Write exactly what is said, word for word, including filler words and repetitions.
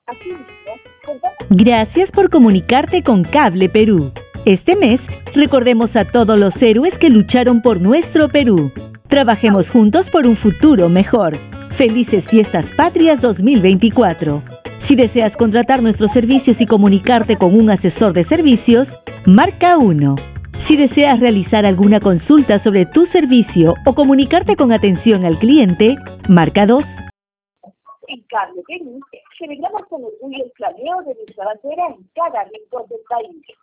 Gracias por comunicarte con Cable Perú. Este mes, recordemos a todos los héroes que lucharon por nuestro Perú. Trabajemos juntos por un futuro mejor. Felices Fiestas Patrias dos mil veinticuatro. Si deseas contratar nuestros servicios y comunicarte con un asesor de servicios, marca uno. Si deseas realizar alguna consulta sobre tu servicio o comunicarte con atención al cliente, marca dos. En Cable Perú, celebramos con orgullo el planeo de nuestra bandera en cada rincón del país.